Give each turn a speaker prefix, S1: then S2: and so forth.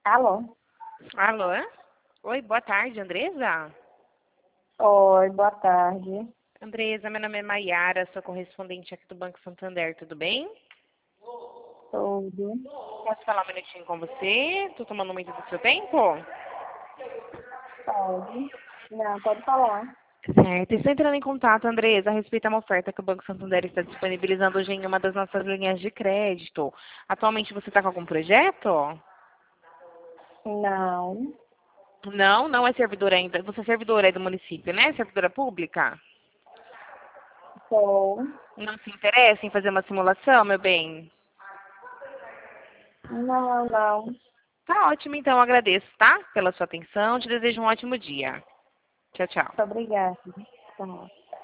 S1: Alô?
S2: Alô? Oi, boa tarde, Andresa?
S1: Oi, boa tarde.
S2: Andresa, meu nome é Maiara, sou correspondente aqui do Banco Santander, tudo bem?
S1: Tudo.
S2: Posso falar um minutinho com você? Tô tomando muito do seu tempo?
S1: Pode? Não, pode falar.
S2: Certo, estou entrando em contato, Andresa, a respeito de uma oferta que o Banco Santander está disponibilizando hoje em uma das nossas linhas de crédito. Atualmente você está com algum projeto?
S1: Não,
S2: Não, não é servidora ainda. Você é servidora aí do município, né? Servidora pública?
S1: sou.
S2: Não se interessa em fazer uma simulação, meu bem?
S1: Não, não.
S2: Tá ótimo, então, agradeço, tá? Pela sua atenção, te desejo um ótimo dia. Tchau, tchau.
S1: Muito obrigada. Tá.